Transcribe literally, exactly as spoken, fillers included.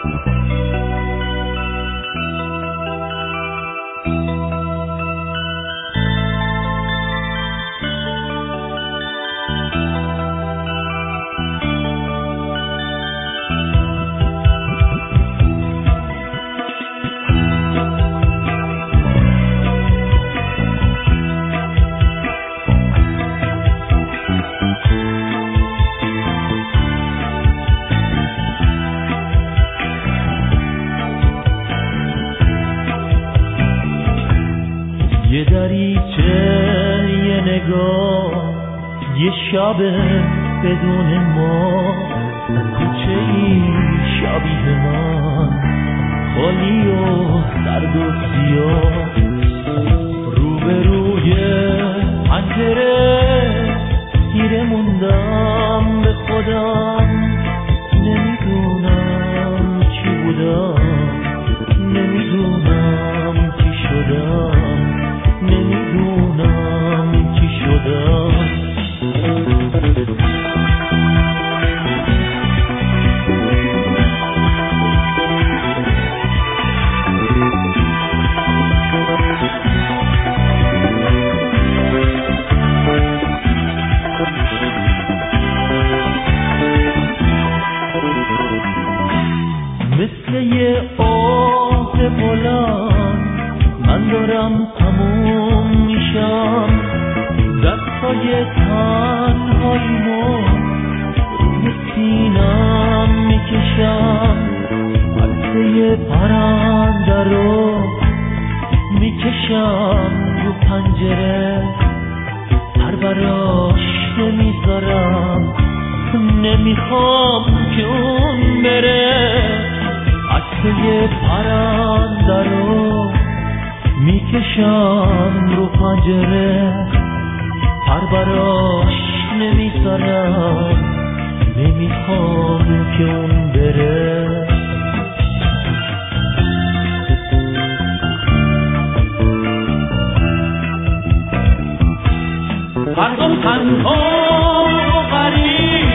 یه دریچه یه نگاه یه شب بدون ما کوچه ای شبیه من خالی و سرد و سیاه روبروی پنجره گیره موندم به خودم نمیدونم چی بودم نمیدونم چی شدم نمیدونم چی شدم مثل یه آه بلند من دارم تموم میشم دستای تنهاییمو روی سینم میکشم عکس یه پرنده رو میکشم رو پنجره پر براش نمیذارم نمیخوام که اون بره عکس یه پرنده رو میکشم رو پنجره پر براش نمیذارم نمیخوام که اون بره مردم تنها و غریب